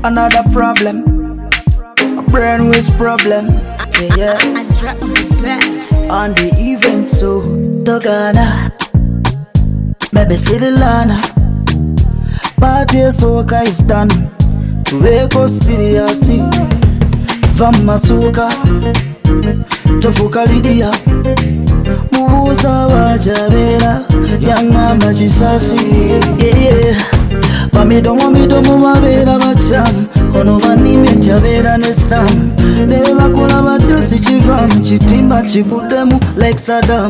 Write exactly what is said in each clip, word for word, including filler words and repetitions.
Another problem, a brain waste problem. Yeah, yeah. On the event, so Dogana, maybe City Lana. Party soca is done. Tuweko siriasi, Vamasuka, Tofuka Lydia, Mubuza wajabera, Yanga majisasi. Yeah, yeah. Pamidomo midomo wabera bacham, ono banime tyabera ne sam. Nebe bakola batyo sichivam, chitimba chikudemu like Saddam.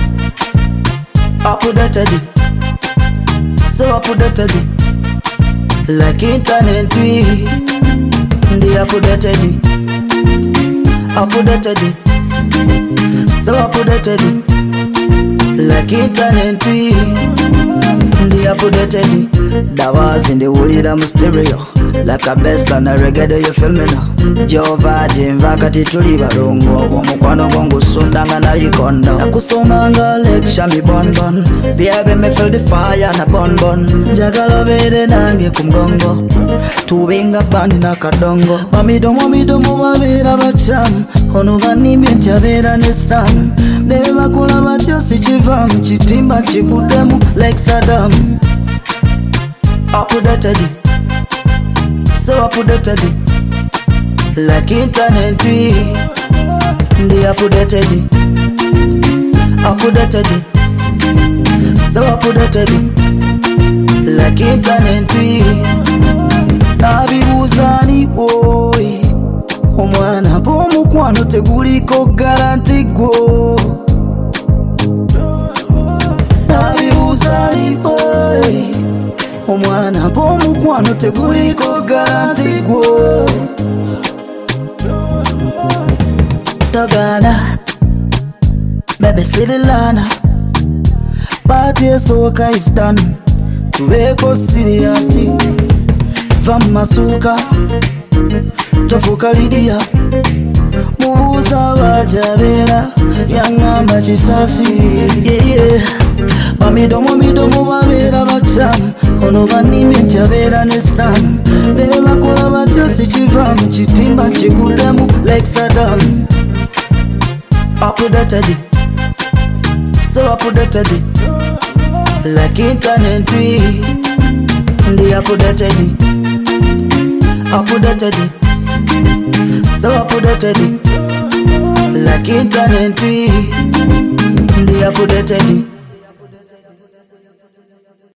Apudatadi, so apudatadi, like internet. Ndi apudatadi, apudatadi, so apudatadi, like internet. Ndi apudatadi. Dawas in the woolida stereo, like a best and a reggae, you feel me now. Jova Jimva Katituri Barongo, Mokwano Bongo Sundanga na Yikondo. Nakusomanga lecture mi bon bon, Biabe me feel the fire na bon bon. Jagalo vede nange kumgongo, tuwinga bandi na kadongo. Mamidomo midomo wabera bacham, ono vani metia vera ne sam. Nebe bakula batyo sichivam, chitimba chikudemu like Saddam. Apudatadi, so apudatadi, like internet. Ndi apudatadi, apudatadi, so apudatadi, like internet. Nabibuuzani boy, omwana b'omukwano teguliko garanti gwo. Nabibuuzani boy, omwana b'omukwano teguliko garanti gwo. Dogana, maybe City Lana. Party soca is done. Tuweko siriasi, Vamasuka, Tofuka Lydia, Mubuza wajabera, Yanga majisasi. Yeah, yeah. Pamidomo midomo wabera bacham, ono banime tyabera ne sam. Nebe bakola batyo sichivam, chitimba chikudemu like Saddam. Apudatadi, so apudatadi, like internet. Ndi apudatadi, apudatadi, so apudatadi, like internet. Ndi apudatadi.